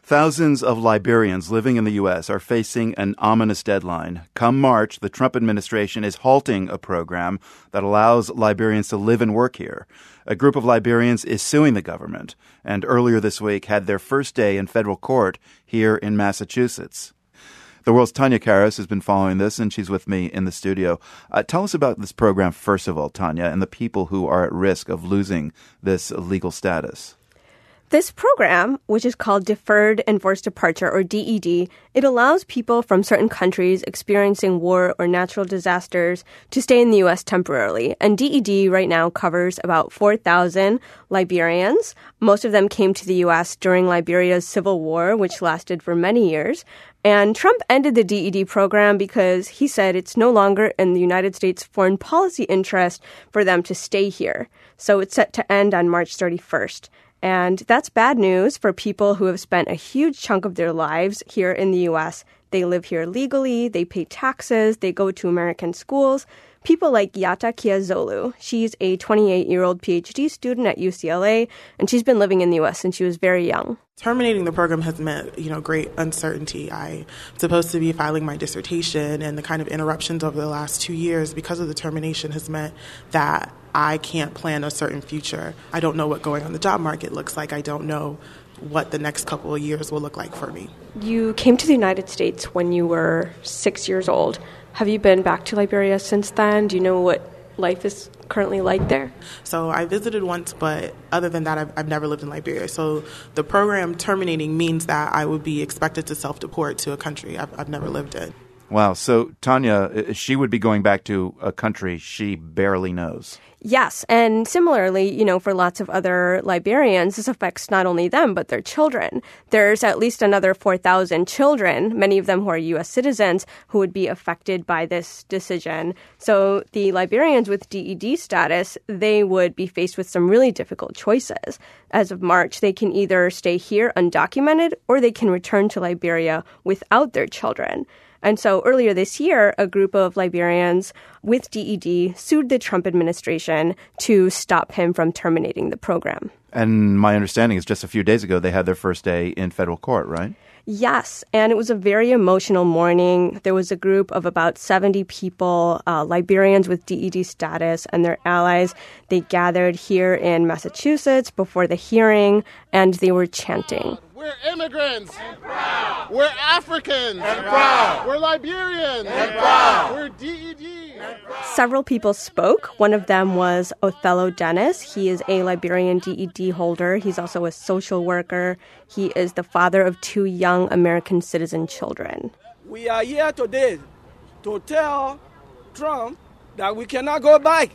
Thousands of Liberians living in the U.S. are facing an ominous deadline. Come March, the Trump administration is halting a program that allows Liberians to live and work here. A group of Liberians is suing the government, and earlier this week had their first day in federal court here in Massachusetts. The World's Tanya Karas has been following this, and she's with me in the studio. Tell us about this program, first of all, Tanya, and the people who are at risk of losing this legal status. This program, which is called Deferred Enforced Departure, or DED, it allows people from certain countries experiencing war or natural disasters to stay in the U.S. temporarily. And DED right now covers about 4,000 Liberians. Most of them came to the U.S. during Liberia's civil war, which lasted for many years. And Trump ended the DED program because he said it's no longer in the United States foreign policy interest for them to stay here. So it's set to end on March 31st. And that's bad news for people who have spent a huge chunk of their lives here in the U.S. They live here legally, they pay taxes, they go to American schools. People like Yata Kiazolu. She's a 28-year-old PhD student at UCLA, and she's been living in the U.S. since she was very young. Terminating the program has meant, great uncertainty. I'm supposed to be filing my dissertation, and the kind of interruptions over the last 2 years because of the termination has meant that I can't plan a certain future. I don't know what going on the job market looks like. I don't know what the next couple of years will look like for me. You came to the United States when you were 6 years old. Have you been back to Liberia since then? Do you know what life is currently like there? So I visited once, but other than that, I've never lived in Liberia. So the program terminating means that I would be expected to self-deport to a country I've never lived in. Wow. So Tanya, she would be going back to a country she barely knows. Yes. And similarly, for lots of other Liberians, this affects not only them, but their children. There's at least another 4,000 children, many of them who are U.S. citizens, who would be affected by this decision. So the Liberians with DED status, they would be faced with some really difficult choices. As of March, they can either stay here undocumented or they can return to Liberia without their children. And so earlier this year, a group of Liberians with DED sued the Trump administration to stop him from terminating the program. And my understanding is just a few days ago, they had their first day in federal court, right? Yes, and it was a very emotional morning. There was a group of about 70 people, Liberians with DED status and their allies. They gathered here in Massachusetts before the hearing, and they were chanting. We're immigrants. And proud. We're Africans. And proud. We're Liberians. And proud. We're DED. And proud. Several people spoke. One of them was Othello Dennis. He is a Liberian DED holder. He's also a social worker. He is the father of 2 young American citizen children. We are here today to tell Trump that we cannot go back.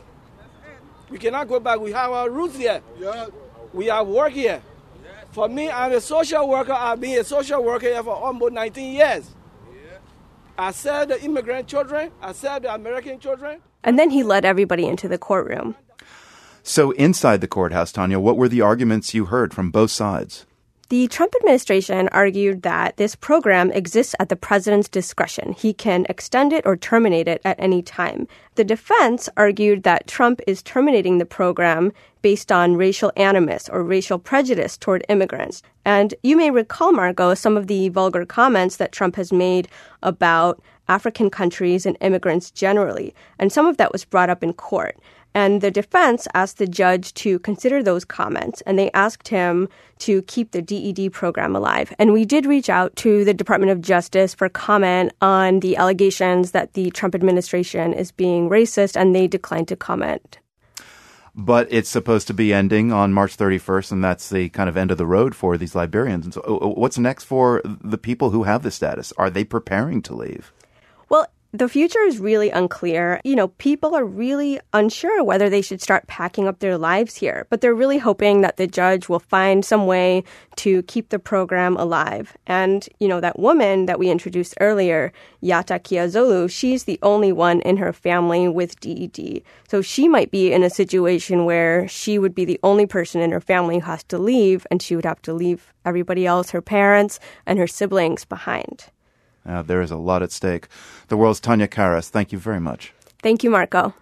We cannot go back. We have our roots here. Yeah. We have work here. For me, I'm a social worker. I've been a social worker here for almost 19 years. Yeah. I serve the immigrant children. I serve the American children. And then he led everybody into the courtroom. So inside the courthouse, Tanya, what were the arguments you heard from both sides? The Trump administration argued that this program exists at the president's discretion. He can extend it or terminate it at any time. The defense argued that Trump is terminating the program based on racial animus or racial prejudice toward immigrants. And you may recall, Marco, some of the vulgar comments that Trump has made about African countries and immigrants generally. And some of that was brought up in court. And the defense asked the judge to consider those comments, and they asked him to keep the DED program alive. And we did reach out to the Department of Justice for comment on the allegations that the Trump administration is being racist, and they declined to comment. But it's supposed to be ending on March 31st, and that's the kind of end of the road for these Liberians. And so what's next for the people who have this status? Are they preparing to leave? Well, the future is really unclear. People are really unsure whether they should start packing up their lives here, but they're really hoping that the judge will find some way to keep the program alive. And, that woman that we introduced earlier, Yata Kiazolu, she's the only one in her family with DED. So she might be in a situation where she would be the only person in her family who has to leave, and she would have to leave everybody else, her parents and her siblings, behind. There is a lot at stake. The World's Tanya Karas, thank you very much. Thank you, Marco.